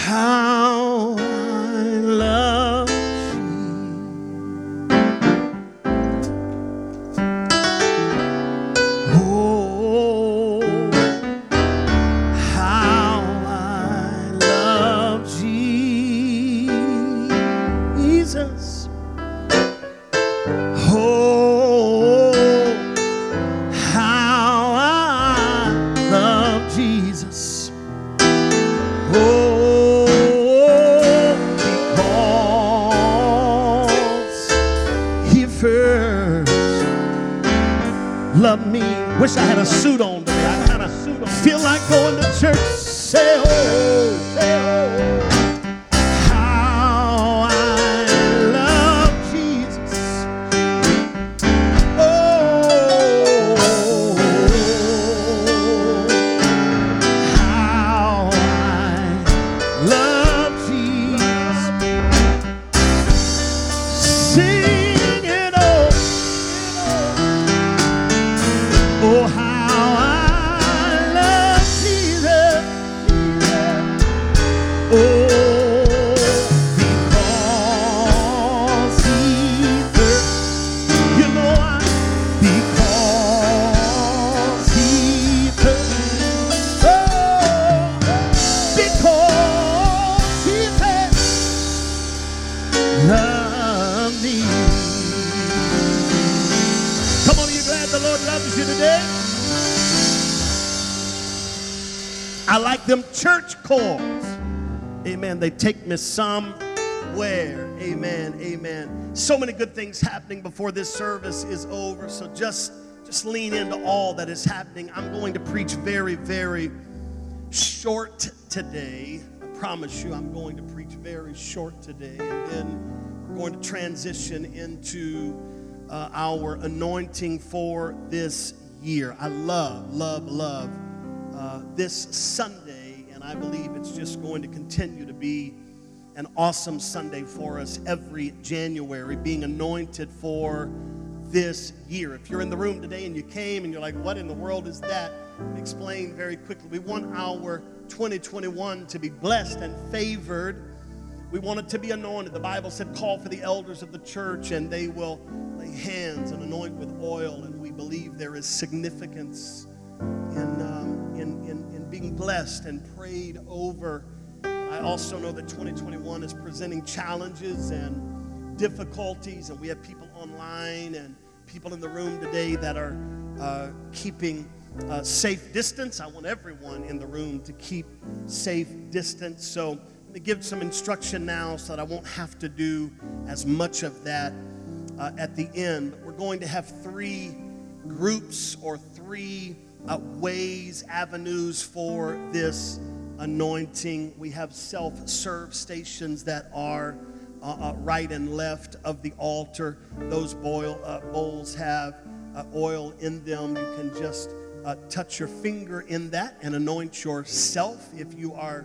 how I love you. Oh, how I love Jesus. Oh, how I love Jesus. Oh, because he first loved me. Wish I had a suit on today. I kind of feel like going to church. Say, oh, say, oh. How I love Jesus. Oh, how I love Jesus. Sing it, oh, oh, how I love Jesus. Oh, because he first, you know why? Because he first, oh, because he first loved me. Come on, are you glad the Lord loves you today? I like them church chords. Amen. They take me somewhere. Amen. Amen. So many good things happening before this service is over. So just lean into all that is happening. I'm going to preach very, very short today. I promise you I'm going to preach very short today. And then we're going to transition into our anointing for this year. I love this Sunday, and I believe it's just going to continue to be an awesome Sunday for us every January, being anointed for this year. If you're in the room today and you came and you're like, what in the world is that? Explain very quickly. We want our 2021 to be blessed and favored. We want it to be anointed. The Bible said, call for the elders of the church, and they will lay hands and anoint with oil. And we believe there is significance in being blessed and prayed over. I also know that 2021 is presenting challenges and difficulties, and we have people online and people in the room today that are keeping safe distance. I want everyone in the room to keep safe distance. So let me give some instruction now so that I won't have to do as much of that at the end. But we're going to have three groups or three ways, avenues for this anointing. We have self-serve stations that are right and left of the altar. Those bowls have oil in them. You can just touch your finger in that and anoint yourself if you are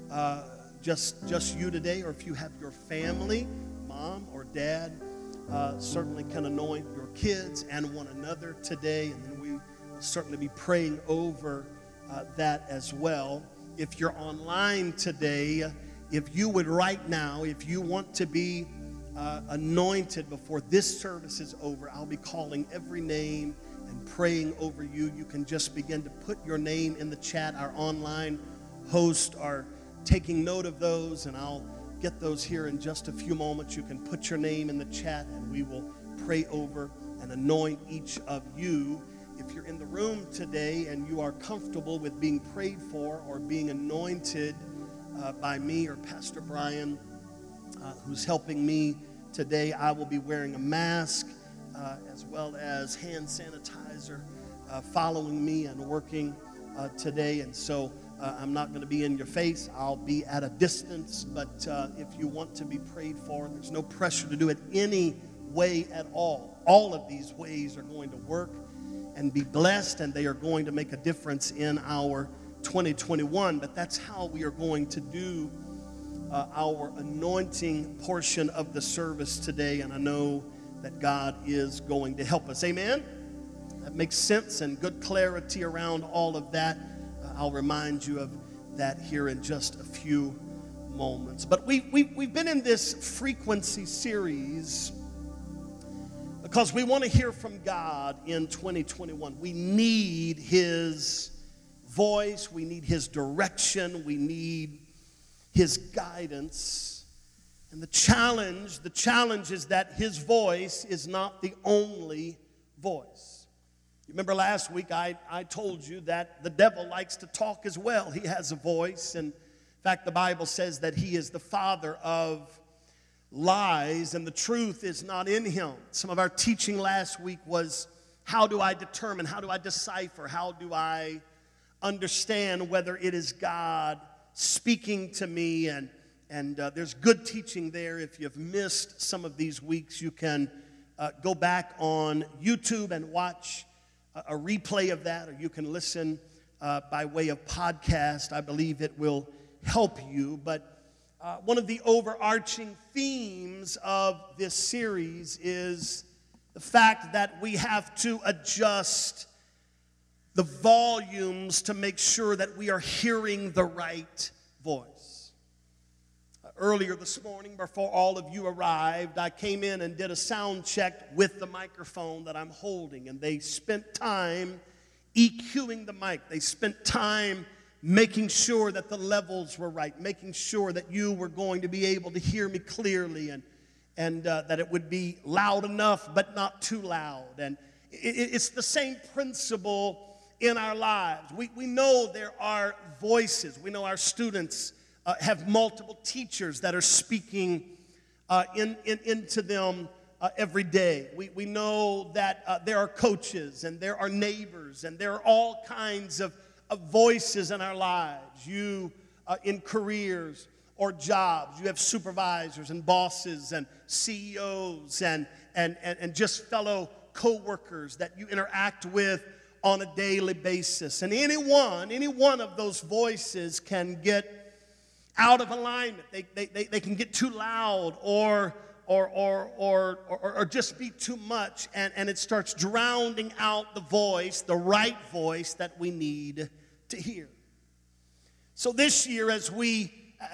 just you today, or if you have your family, mom or dad, certainly can anoint your kids and one another today. And then we will certainly be praying over that as well. If you're online today, if you would right now, if you want to be anointed before this service is over, I'll be calling every name and praying over you. You can just begin to put your name in the chat. Our online hosts are taking note of those, and I'll get those here in just a few moments. You can put your name in the chat, and we will pray over and anoint each of you. If you're in the room today and you are comfortable with being prayed for or being anointed by me or Pastor Brian, who's helping me today, I will be wearing a mask as well as hand sanitizer following me and working today. And so I'm not going to be in your face. I'll be at a distance. But if you want to be prayed for, there's no pressure to do it any way at all. All of these ways are going to work and be blessed, and they are going to make a difference in our 2021. But that's how we are going to do our anointing portion of the service today, and I know that God is going to help us. Amen? That makes sense and good clarity around all of that. I'll remind you of that here in just a few moments. But we've been in this frequency series because we want to hear from God in 2021. We need His voice. We need His direction. We need His guidance. And the challenge is that His voice is not the only voice. You remember last week I told you that the devil likes to talk as well. He has a voice. And in fact, the Bible says that he is the father of lies, and the truth is not in him. Some of our teaching last week was, how do I determine, how do I decipher, how do I understand whether it is God speaking to me? And there's good teaching there. If you've missed some of these weeks, you can go back on YouTube and watch a replay of that, or you can listen by way of podcast. I believe it will help you. But one of the overarching themes of this series is the fact that we have to adjust the volumes to make sure that we are hearing the right voice. Earlier this morning, before all of you arrived, I came in and did a sound check with the microphone that I'm holding, and they spent time EQing the mic. They spent time making sure that the levels were right, making sure that you were going to be able to hear me clearly, and that it would be loud enough but not too loud. And it's the same principle in our lives. We know there are voices. We know our students have multiple teachers that are speaking into them every day. We know that there are coaches, and there are neighbors, and there are all kinds of voices in our lives. You in careers or jobs, you have supervisors and bosses and CEOs and just fellow co-workers that you interact with on a daily basis. And any one of those voices can get out of alignment. They can get too loud or just be too much, and it starts drowning out the voice, the right voice that we need to hear. So this year, as we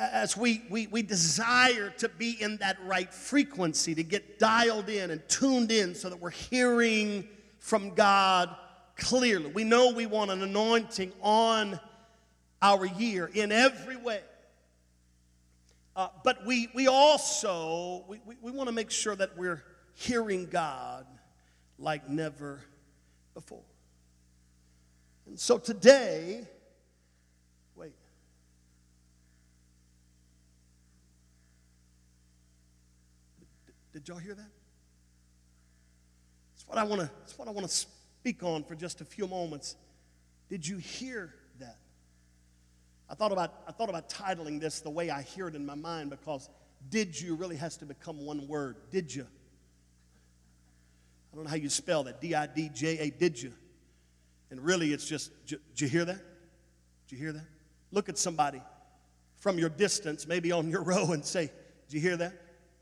desire to be in that right frequency, to get dialed in and tuned in so that we're hearing from God clearly. We know we want an anointing on our year in every way. But we also want to make sure that we're hearing God like never before. And so today, did y'all hear that? That's what I want to speak on for just a few moments. Did you hear that? I thought about titling this the way I hear it in my mind, because did you really has to become one word. Did you? I don't know how you spell that. D-I-D-J-A, did you? And really it's just, did you hear that? Did you hear that? Look at somebody from your distance, maybe on your row, and say, did you hear that?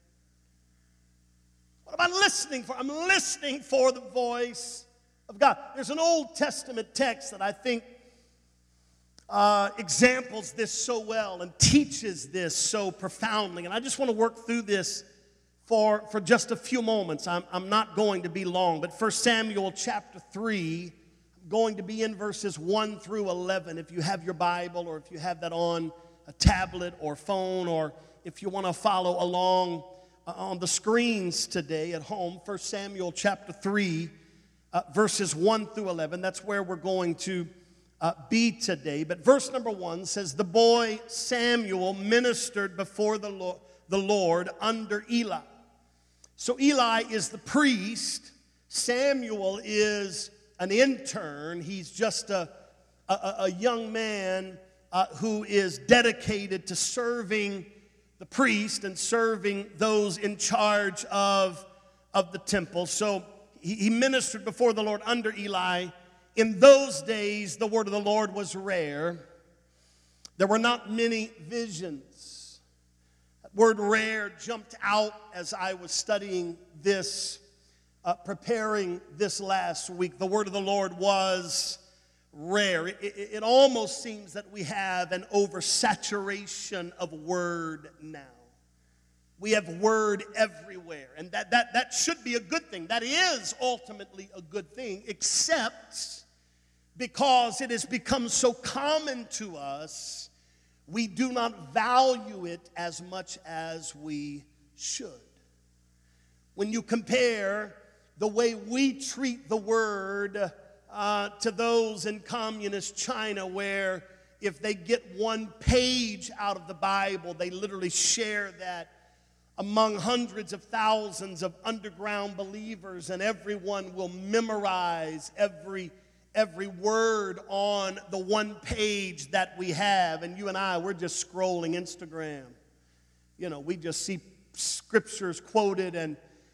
What am I listening for? I'm listening for the voice of God. There's an Old Testament text that I think examples this so well and teaches this so profoundly. And I just want to work through this for just a few moments. I'm not going to be long, but 1 Samuel chapter 3, I'm going to be in verses 1 through 11. If you have your Bible, or if you have that on a tablet or phone, or if you want to follow along on the screens today at home, 1 Samuel chapter 3, verses 1 through 11. That's where we're going to be today. But verse number 1 says, the boy Samuel ministered before the Lord under Eli. So Eli is the priest. Samuel is an intern. He's just a young man who is dedicated to serving the priest and serving those in charge of the temple. So he ministered before the Lord under Eli. In those days, the word of the Lord was rare. There were not many visions. That word rare jumped out as I was studying this, preparing this last week. The word of the Lord was rare. It almost seems that we have an oversaturation of word now. We have word everywhere, and that should be a good thing. That is ultimately a good thing, except because it has become so common to us, we do not value it as much as we should. When you compare the way we treat the word to those in communist China, where if they get one page out of the Bible, they literally share that among hundreds of thousands of underground believers, and everyone will memorize every word on the one page that we have. And you and I, we're just scrolling Instagram. You know, we just see scriptures quoted and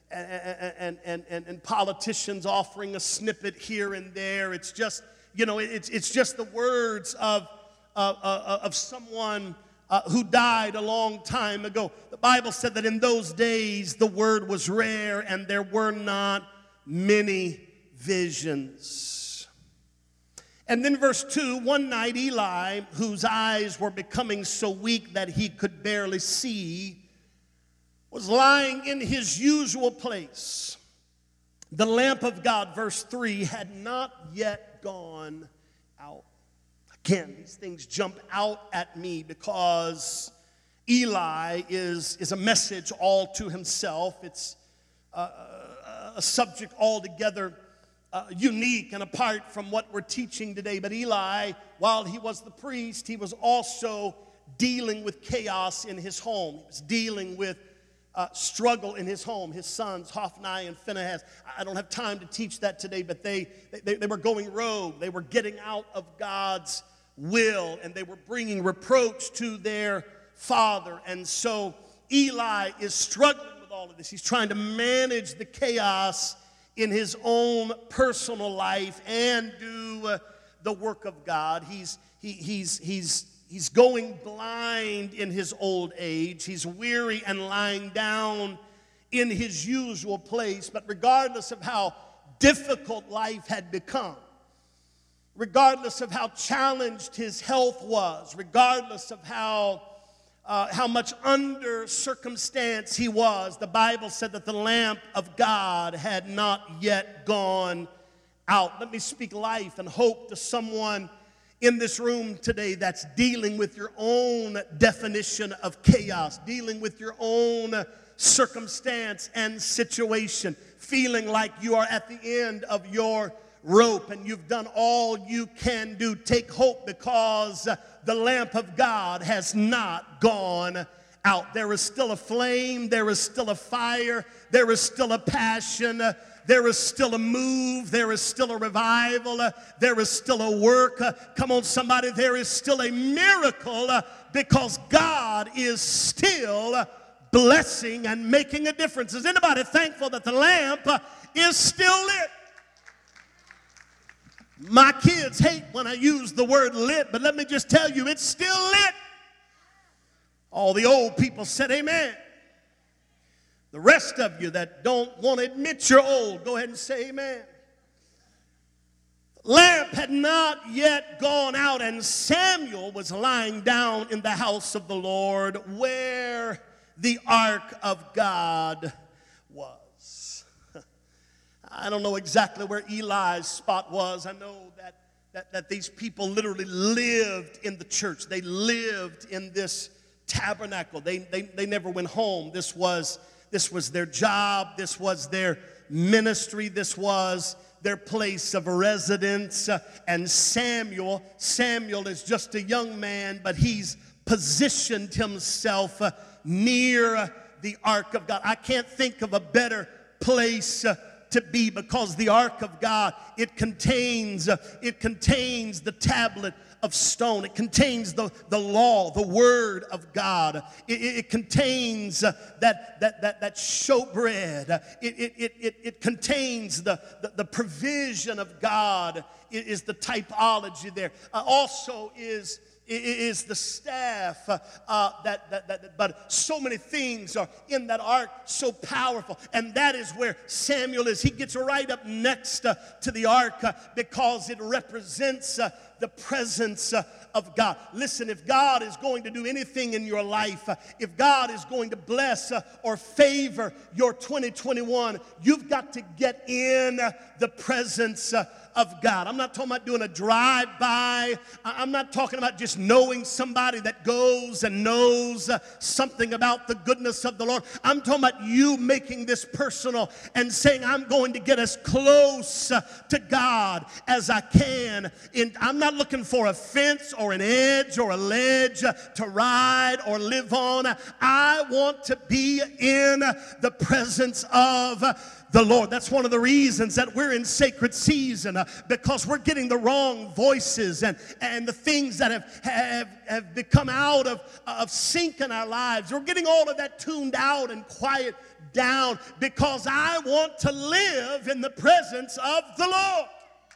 politicians offering a snippet here and there. It's just, you know, it's just the words of someone who died a long time ago. The Bible said that in those days the word was rare and there were not many visions. And then verse 2, one night Eli, whose eyes were becoming so weak that he could barely see, was lying in his usual place. The lamp of God, verse 3, had not yet gone out. Again, these things jump out at me because Eli is a message all to himself. It's a subject altogether unique and apart from what we're teaching today. But Eli, while he was the priest, he was also dealing with chaos in his home. He was dealing with struggle in his home. His sons, Hophni and Phinehas. I don't have time to teach that today, but they were going rogue. They were getting out of God's will, and they were bringing reproach to their father. And so Eli is struggling with all of this. He's trying to manage the chaos in his own personal life and do the work of God. He's going blind in his old age. He's weary and lying down in his usual place. But regardless of how difficult life had become, regardless of how challenged his health was, regardless of how much under circumstance he was, the Bible said that the lamp of God had not yet gone out. Let me speak life and hope to someone in this room today that's dealing with your own definition of chaos, dealing with your own circumstance and situation, feeling like you are at the end of your rope and you've done all you can do. Take hope, because the lamp of God has not gone out. There is still a flame, there is still a fire, there is still a passion, there is still a move, there is still a revival, there is still a work. Come on, somebody, there is still a miracle because God is still blessing and making a difference. Is anybody thankful that the lamp is still lit? My kids hate when I use the word lit, but let me just tell you, it's still lit. All the old people said amen. The rest of you that don't want to admit you're old, go ahead and say amen. The lamp had not yet gone out, and Samuel was lying down in the house of the Lord where the ark of God was. I don't know exactly where Eli's spot was. I know that these people literally lived in the church. They lived in this tabernacle. They never went home. This was their job. This was their ministry. This was their place of residence. And Samuel is just a young man, but he's positioned himself near the ark of God. I can't think of a better place to be, because the ark of God, it contains the tablet of stone. It contains the law, the word of God. It contains that showbread. It contains the provision of God. Is the typology there. Also is is the staff, but so many things are in that ark, so powerful. And that is where Samuel is. He gets right up next to the ark because it represents the presence of God. Listen, if God is going to do anything in your life, if God is going to bless or favor your 2021, you've got to get in the presence of God. I'm not talking about doing a drive-by. I'm not talking about just knowing somebody that goes and knows something about the goodness of the Lord. I'm talking about you making this personal and saying, I'm going to get as close to God as I can. I'm not looking for a fence or an edge or a ledge to ride or live on. I want to be in the presence of the Lord. That's one of the reasons that we're in sacred season, because we're getting the wrong voices and the things that have become out of sync in our lives. We're getting all of that tuned out and quiet down because I want to live in the presence of the Lord.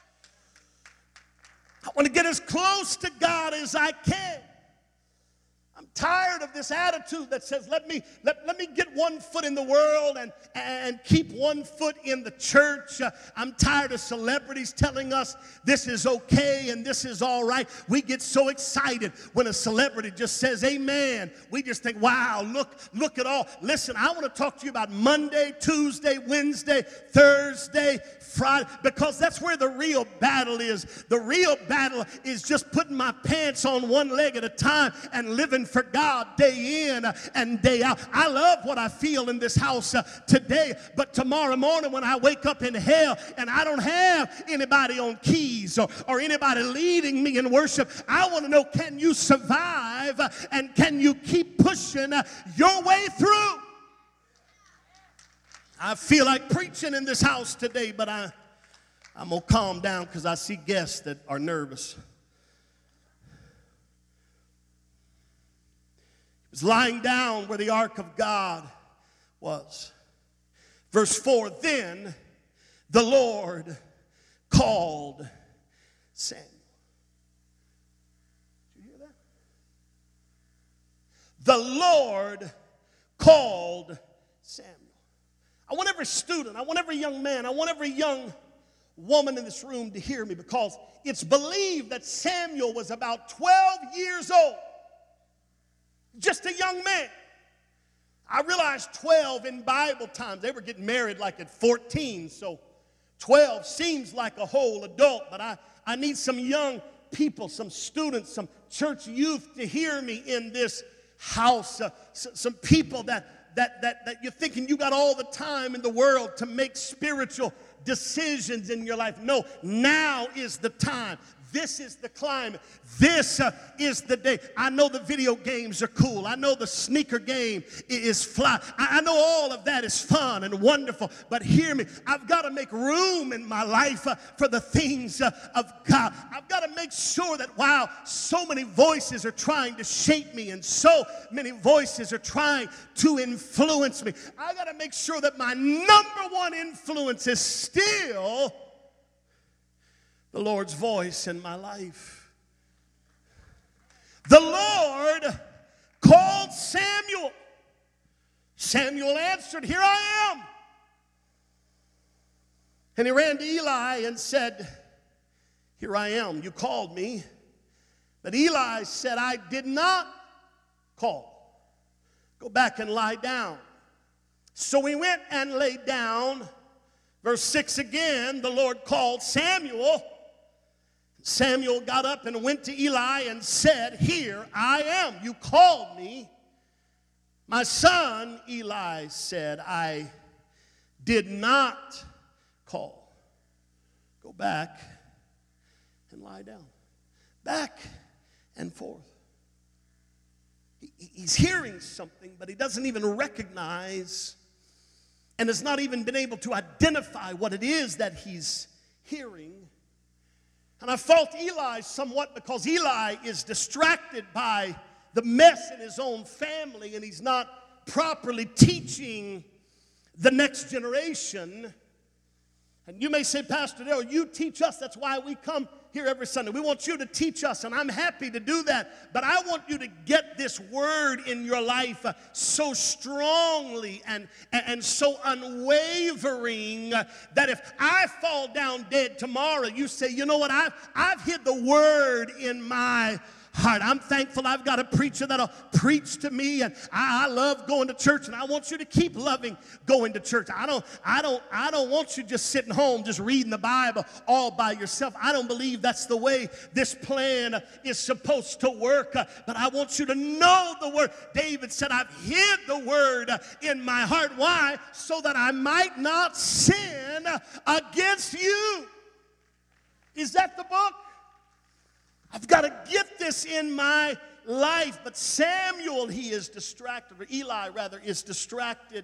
I want to get as close to God as I can. I'm tired of this attitude that says, let me get one foot in the world and keep one foot in the church. I'm tired of celebrities telling us this is okay and this is all right. We get so excited when a celebrity just says amen. We just think, wow, look at all. Listen, I want to talk to you about Monday, Tuesday, Wednesday, Thursday, Friday, because that's where the real battle is. The real battle is just putting my pants on one leg at a time and living for God day in and day out. I love what I feel in this house today, but tomorrow morning when I wake up in hell and I don't have anybody on keys or anybody leading me in worship, I want to know, can you survive and can you keep pushing your way through? I feel like preaching in this house today, but I'm going to calm down because I see guests that are nervous. He was lying down where the ark of God was. Verse 4, then the Lord called Samuel. Did you hear that? The Lord called Samuel. I want every student, I want every young man, I want every young woman in this room to hear me, because it's believed that Samuel was about 12 years old. Just a young man. I realized 12 in Bible times. They were getting married like at 14, so 12 seems like a whole adult, but I need some young people, some students, some church youth to hear me in this house, some people that you're thinking you got all the time in the world to make spiritual decisions in your life. No, now is the time. This is the climate. This is the day. I know the video games are cool. I know the sneaker game is fly. I know all of that is fun and wonderful. But hear me. I've got to make room in my life for the things of God. I've got to make sure that while so many voices are trying to shape me and so many voices are trying to influence me, I got to make sure that my number one influence is still the Lord's voice in my life. The Lord called Samuel. Samuel answered, "Here I am." And he ran to Eli and said, "Here I am. You called me." But Eli said, "I did not call. Go back and lie down." So he went and lay down. Verse 6 again, the Lord called Samuel. Samuel got up and went to Eli and said, "Here I am. You called me." "My son," Eli said, "I did not call. Go back and lie down." Back and forth. He's hearing something, but he doesn't even recognize and has not even been able to identify what it is that he's hearing. And I fault Eli somewhat because Eli is distracted by the mess in his own family, and he's not properly teaching the next generation. And you may say, "Pastor Darrell, you teach us. That's why we come here every Sunday. We want you to teach us, and I'm happy to do that. But I want you to get this word in your life so strongly and so unwavering that if I fall down dead tomorrow, you say, you know what, I've hid the word in my heart. I'm thankful I've got a preacher that'll preach to me, and I love going to church, and I want you to keep loving going to church. I don't want you just sitting home just reading the Bible all by yourself. I don't believe that's the way this plan is supposed to work, but I want you to know the word. David said, I've hid the word in my heart. Why? So that I might not sin against you. Is that the book? I've got to get this in my life. But Samuel, he is distracted, or Eli rather, is distracted.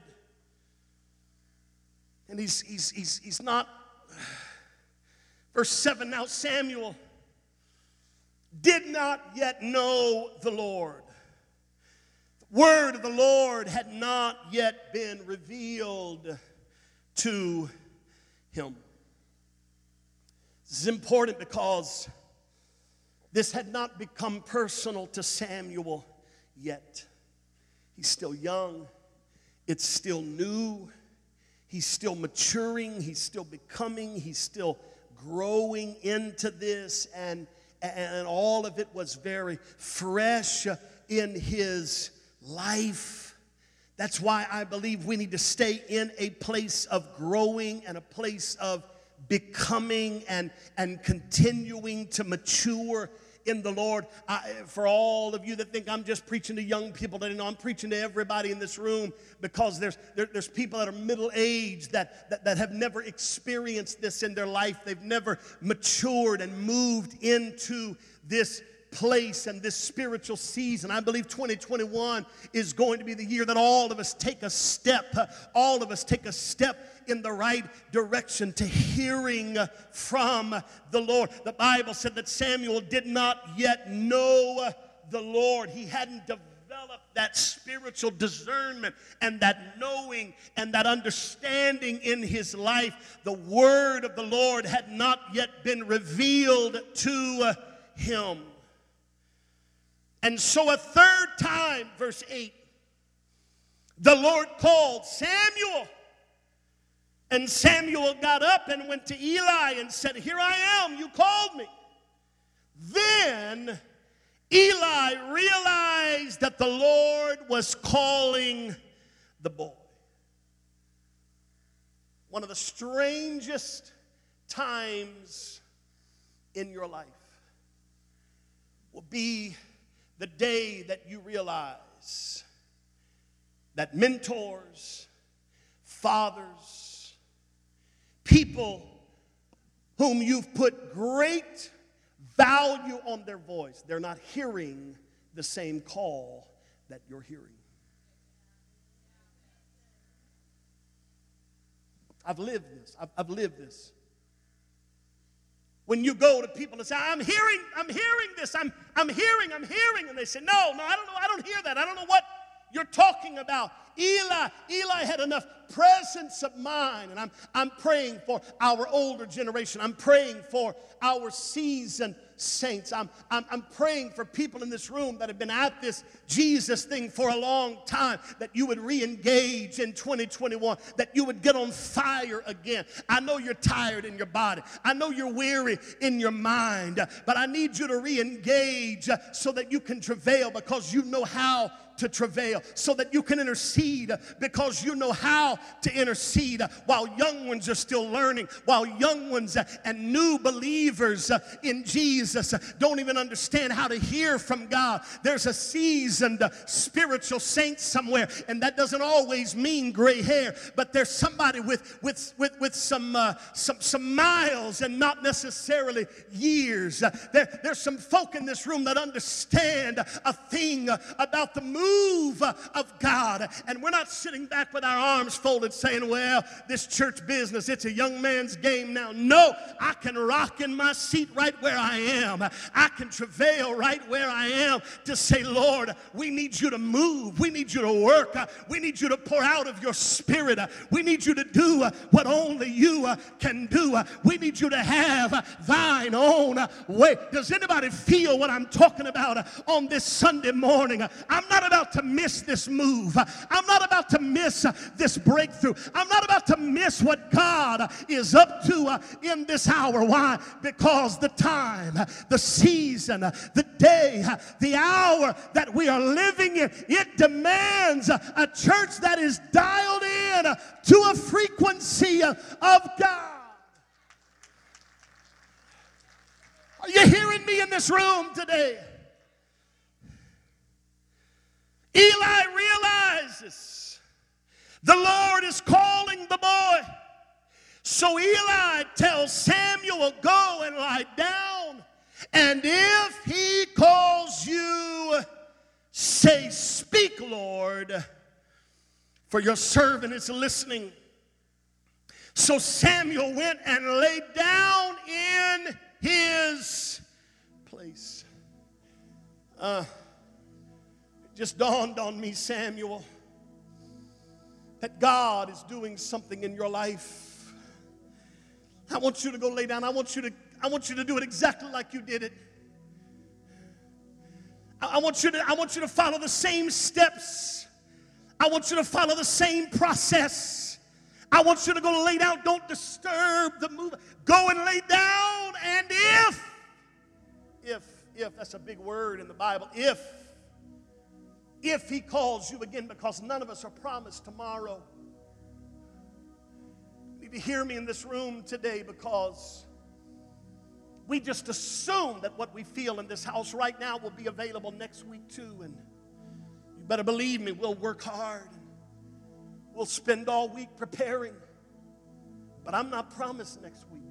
And he's not. Verse 7, now Samuel did not yet know the Lord. The word of the Lord had not yet been revealed to him. This is important because this had not become personal to Samuel yet. He's still young. It's still new. He's still maturing. He's still becoming. He's still growing into this. And all of it was very fresh in his life. That's why I believe we need to stay in a place of growing and a place of becoming and continuing to mature in the Lord. For all of you that think I'm just preaching to young people, that I'm preaching to everybody in this room, because there's people that are middle-aged that have never experienced this in their life. They've never matured and moved into this place and this spiritual season. I believe 2021 is going to be the year that all of us take a step in the right direction to hearing from the Lord. The Bible said that Samuel did not yet know the Lord. He hadn't developed that spiritual discernment and that knowing and that understanding in his life. The word of the Lord had not yet been revealed to him. And so a third time, verse 8, the Lord called, Samuel. And Samuel got up and went to Eli and said, here I am, you called me. Then Eli realized that the Lord was calling the boy. One of the strangest times in your life will be the day that you realize that mentors, fathers, people whom you've put great value on their voice, they're not hearing the same call that you're hearing. I've lived this. I've lived this. When you go to people and say, I'm hearing this, I'm hearing, and they say, no, I don't hear that. I don't know what you're talking about. Eli had enough presence of mind, and I'm praying for our older generation. I'm praying for our seasoned saints. I'm praying for people in this room that have been at this Jesus thing for a long time, that you would re-engage in 2021, that you would get on fire again. I know you're tired in your body. I know you're weary in your mind, but I need you to re-engage so that you can travail, because you know how to travail, so that you can intercede because you know how to intercede, while young ones are still learning, while young ones and new believers in Jesus don't even understand how to hear from God. There's a seasoned spiritual saint somewhere, and that doesn't always mean gray hair, but there's somebody with some miles and not necessarily years. There's some folk in this room that understand a thing about the move move of God. And we're not sitting back with our arms folded saying, well, this church business, it's a young man's game now. No, I can rock in my seat right where I am. I can travail right where I am to say, Lord, we need you to move. We need you to work. We need you to pour out of your spirit. We need you to do what only you can do. We need you to have thine own way. Does anybody feel what I'm talking about on this Sunday morning? I'm not about to miss this move. I'm not about to miss this breakthrough. I'm not about to miss what God is up to in this hour. Why? Because the time, the season, the day, the hour that we are living in, it demands a church that is dialed in to a frequency of God. Are you hearing me in this room today? Eli realizes the Lord is calling the boy. So Eli tells Samuel, go and lie down. And if he calls you, say, speak, Lord, for your servant is listening. So Samuel went and lay down in his place. It just dawned on me, Samuel, that God is doing something in your life. I want you to go lay down. I want you to do it exactly like you did it. I want you to follow the same steps. I want you to follow the same process. I want you to go lay down. Don't disturb the move. Go and lay down. And if that's a big word in the Bible, if he calls you again, because none of us are promised tomorrow. You need to hear me in this room today, because we just assume that what we feel in this house right now will be available next week too. And you better believe me, we'll work hard. We'll spend all week preparing. But I'm not promised next week.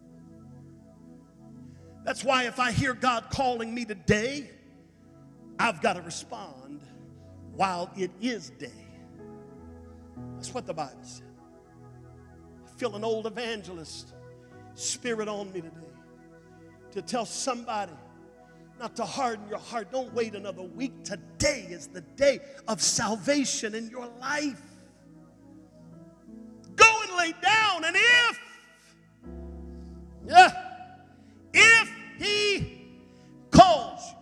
That's why if I hear God calling me today, I've got to respond while it is day. That's what the Bible said. I feel an old evangelist spirit on me today to tell somebody not to harden your heart. Don't wait another week. Today is the day of salvation in your life. Go and lay down, and if he calls you,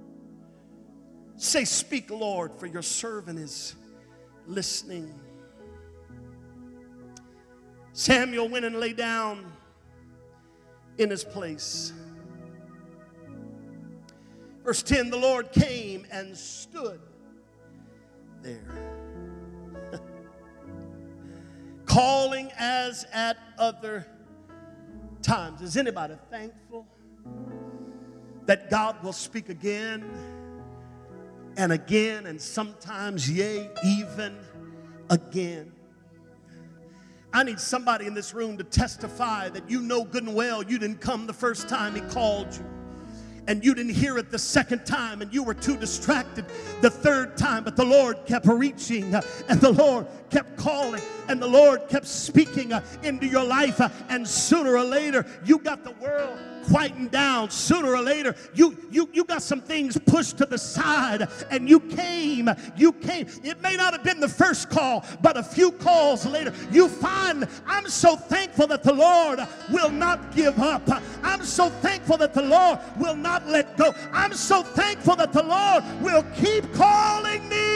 say, speak, Lord, for your servant is listening. Samuel went and lay down in his place. Verse 10, the Lord came and stood there, calling as at other times. Is anybody thankful that God will speak again and again, and sometimes, yea, even again? I need somebody in this room to testify that you know good and well you didn't come the first time he called you, and you didn't hear it the second time, and you were too distracted the third time, but the Lord kept reaching, and the Lord kept calling, and the Lord kept speaking into your life, and sooner or later you got the world quieting down. Sooner or later you got some things pushed to the side, and you came. It may not have been the first call, but a few calls later you find, I'm so thankful that the Lord will not give up. I'm so thankful that the Lord will not let go. I'm so thankful that the Lord will keep calling me.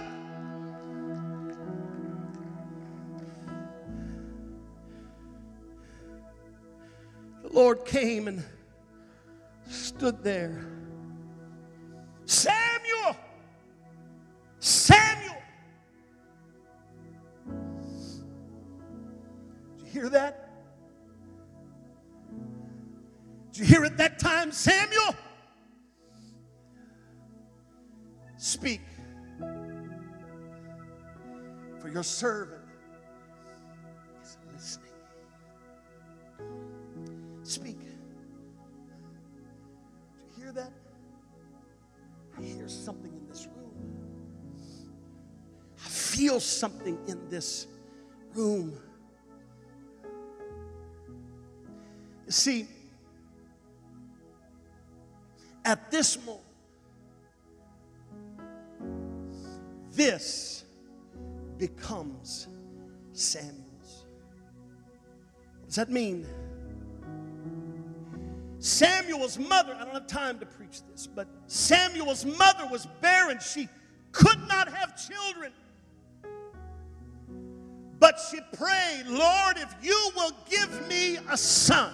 The Lord came and stood there. Samuel! Samuel! Did you hear that? Did you hear it that time, Samuel? Speak, for your servant is listening. Speak. Did you hear that? I hear something in this room. feel something in this room. You see, at this moment, this becomes Samuel's. What does that mean? Samuel's mother, I don't have time to preach this, but Samuel's mother was barren. She could not have children. But she prayed, Lord, if you will give me a son,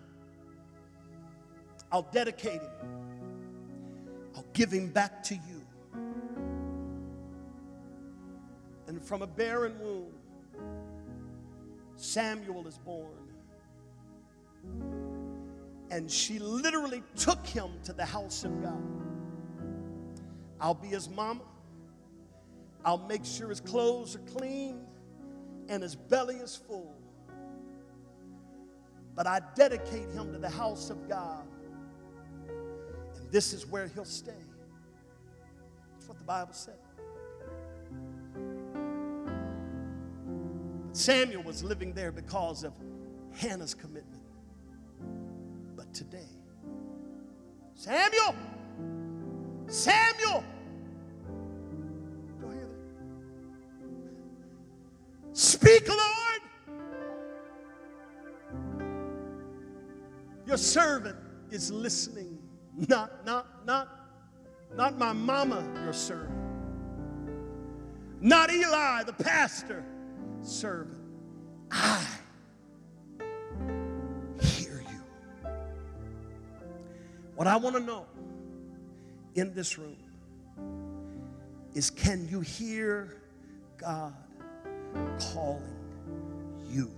I'll dedicate him. I'll give him back to you. And from a barren womb, Samuel is born. And she literally took him to the house of God. I'll be his mama. I'll make sure his clothes are clean and his belly is full. But I dedicate him to the house of God. And this is where he'll stay. That's what the Bible said. But Samuel was living there because of Hannah's commitment. But today, Samuel! Samuel! Don't hear that? Speak, Lord! Your servant is listening. Not my mama, your servant. Not Eli, the pastor, servant. I hear you. What I want to know in this room is, can you hear God calling you?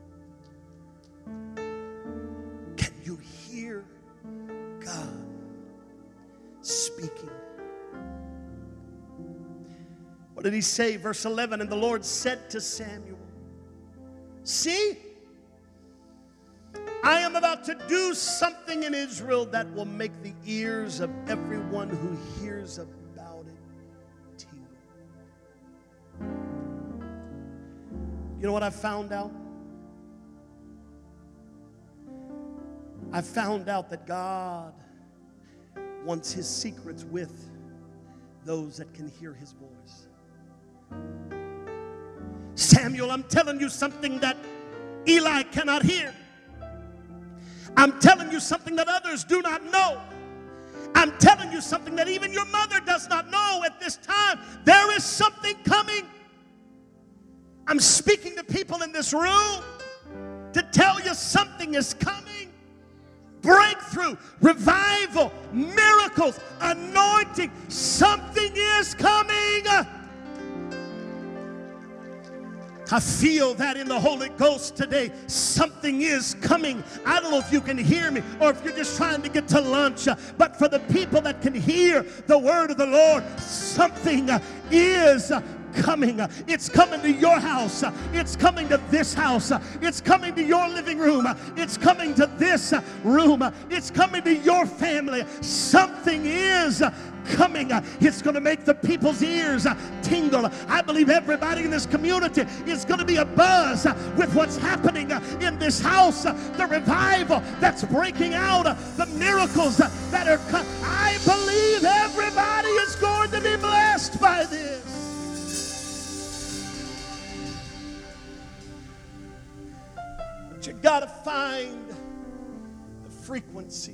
Can you hear God speaking? What did he say? Verse 11, and the Lord said to Samuel, see, I am about to do something in Israel that will make the ears of everyone who hears about it tingle. You know what I found out? I found out that God wants his secrets with those that can hear his voice. Samuel, I'm telling you something that Eli cannot hear. I'm telling you something that others do not know. I'm telling you something that even your mother does not know at this time. There is something coming. I'm speaking to people in this room to tell you something is coming. Breakthrough, revival, miracles, anointing. Something is coming. I feel that in the Holy Ghost today. Something is coming. I don't know if you can hear me or if you're just trying to get to lunch, but for the people that can hear the word of the Lord, something is coming. It's coming to your house. It's coming to this house. It's coming to your living room. It's coming to this room. It's coming to your family. Something is coming. It's going to make the people's ears tingle. I believe everybody in this community is going to be abuzz with what's happening in this house, the revival that's breaking out, the miracles that are coming. I believe everybody is going to be blessed by this. But you got to find the frequency.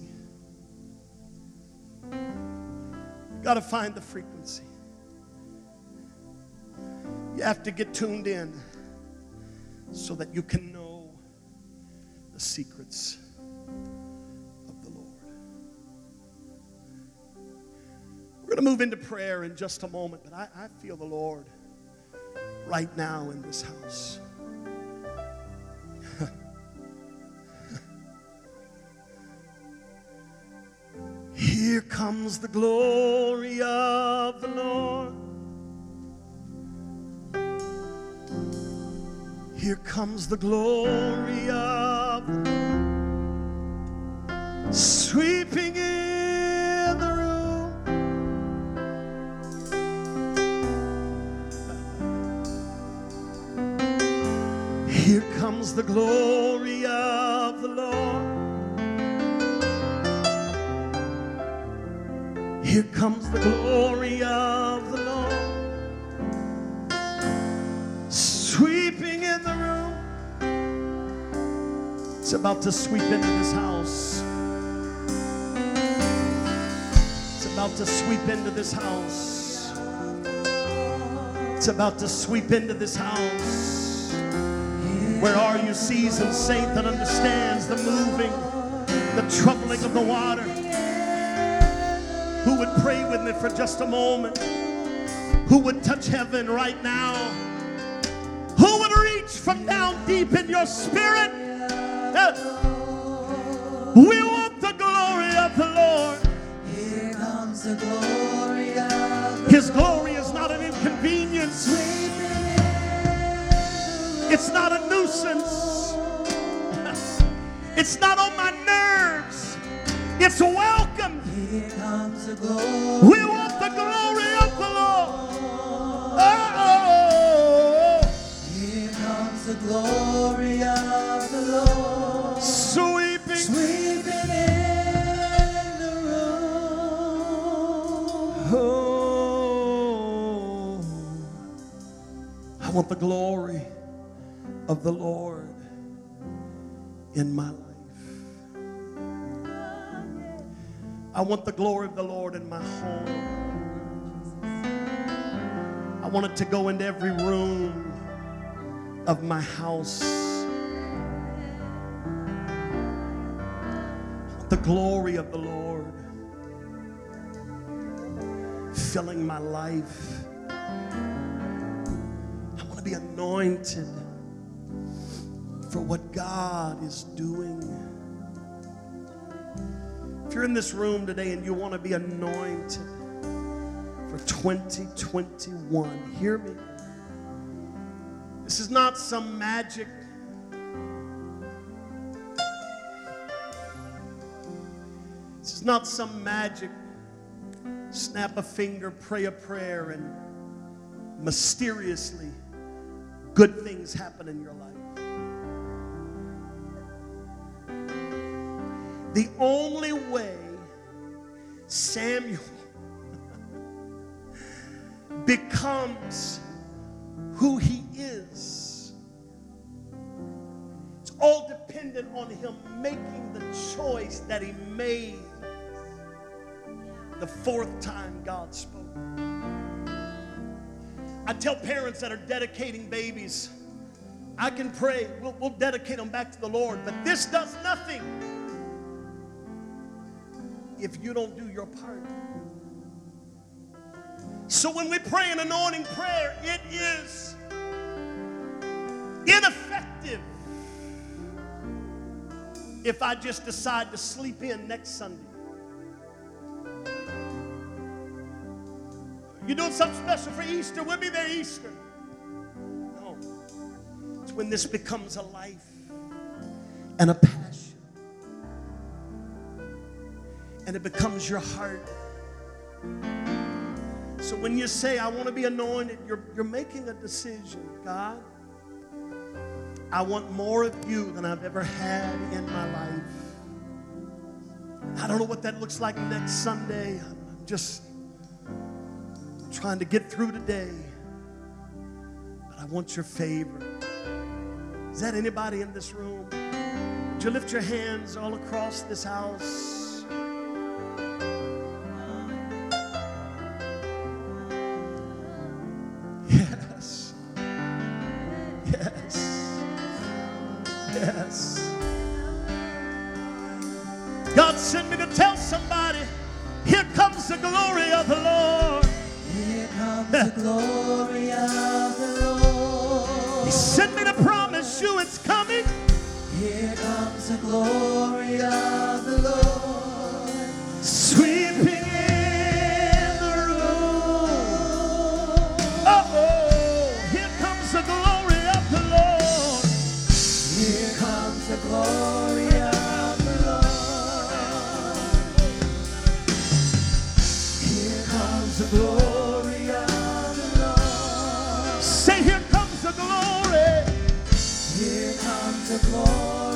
Got to find the frequency. You have to get tuned in so that you can know the secrets of the Lord. We're going to move into prayer in just a moment, but I feel the Lord right now in this house. Here comes the glory of the Lord. Here comes the glory of the Lord, sweeping in the room. comes the glory of the Lord. Here comes the glory of the Lord, sweeping in the room. It's about to sweep into this house. It's about to sweep into this house. It's about to sweep into this house. Where are you, seasoned saint that understands the moving, the troubling of the water? Who would pray with me for just a moment? Who would touch heaven right now? Who would reach from down deep in your spirit? We want the glory of the Lord. Here comes the glory of the His glory is not an inconvenience. It's not a nuisance. It's not on my nerves. It's welcome. Here comes the glory. We want the glory of the Lord. Oh, Here comes the glory of the Lord. sweeping. Sweeping in the room. Oh, I want the glory of the Lord in my life. I want the glory of the Lord in my home. I want it to go into every room of my house. I want the glory of the Lord filling my life. I want to be anointed for what God is doing. If you're in this room today and you want to be anointed for 2021, hear me. This is not some magic. This is not some magic. Snap a finger, pray a prayer, and mysteriously good things happen in your life. The only way Samuel becomes who he is, it's all dependent on him making the choice that he made the fourth time God spoke. I tell parents that are dedicating babies, I can pray, we'll dedicate them back to the Lord, but this does nothing if you don't do your part. So when we pray an anointing prayer, it is ineffective if I just decide to sleep in next Sunday. You're doing something special for Easter, we'll be there Easter. No. It's when this becomes a life and a passion. And it becomes your heart. So when you say, I want to be anointed, you're making a decision. God, I want more of you than I've ever had in my life. I don't know what that looks like next Sunday. I'm just trying to get through today. But I want your favor. Is that anybody in this room? Would you lift your hands all across this house? Yes. Yes. Yes. God sent me to tell somebody, here comes the glory of the Lord. Here comes the glory of the Lord. He sent me to promise you it's coming. Here comes the glory of the Lord. Sweeping in the room. Oh, here comes the glory of the Lord. Here comes the glory of the Lord. Here comes the glory of the Lord. Say, here comes the glory. Here comes comes the glory